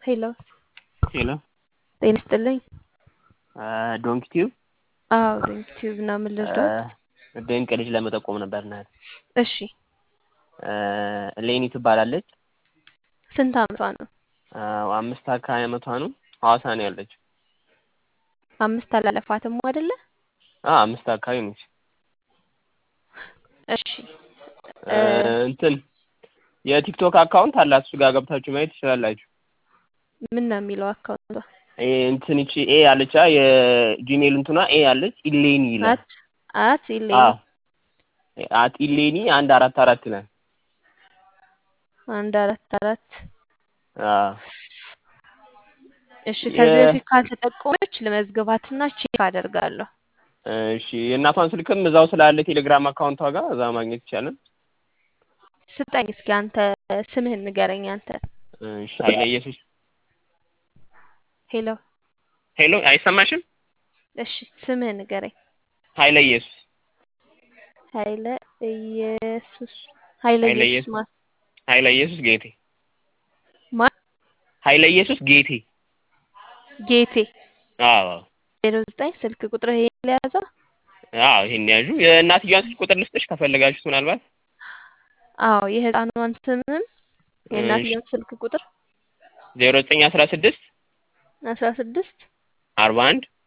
ሄሎ ሄሎ ጤና ይስጥልኝ። ዶንኪ ቲዩብ አዎ ዶንኪ ቲዩብ እና ምን ልርዳዎት? ድንቅ ልጅ ለመጠቆም ነበር። እሺ ሌኒ ትባላለች። ስንት አመቷ ነው? 5 አካባቢ አመቷ ነው። ሐዋሳ ነው ያለችው። 5 አላለፋትም አይደለ? 5 አካባቢ ነች። እሺ እንትን የቲክቶክ አካውንት አላት። እሱ ጋር ገብታችሁ ማየት ትችላላችሁ። ምን ነው የሚለው አካውንቷ? እንትን እቺ ኤ አለቻ የጂሜል እንትኗ ኤ አለች ኢሌኒ ይላል። ኢሌኒ ኢሌኒ 144 ይላል። 144 እሺ ከዚህ በፊት ካልተጠቆመች ለመዝገባትና ቼክ አደርጋለሁ። እሺ የእናቷን ስልክም እዛው ስላለ ቴሌግራም አካውንቷ ጋር እዛ ማግኘት ይቻላል። ስጠኝ እስኪ አንተ ስምህን ንገረኝ አንተ። እሺ ኃይለ ኢየሱስ። ሄሎ ሄሎ አይሰማሽም? እሺ ስምህን ንገረኝ። ኃይለ ኢየሱስ። ኃይለ ኢየሱስ ኃይለ ኢየሱስ ማን? ኃይለ ኢየሱስ ጌቴ። ማን? ኃይለ ኢየሱስ ጌቴ። ጌቴ። አዎ 09 ስልክ ቁጥር ይሄን ያዘው? አዎ ይሄን ያዡ። የእናትየዋን ስልክ ቁጥር ልስጥሽ ከፈለጋችሁ ምናልባት። አዎ የህፃኗን ስምም የእናትየዋን ስልክ ቁጥር 0916 16 41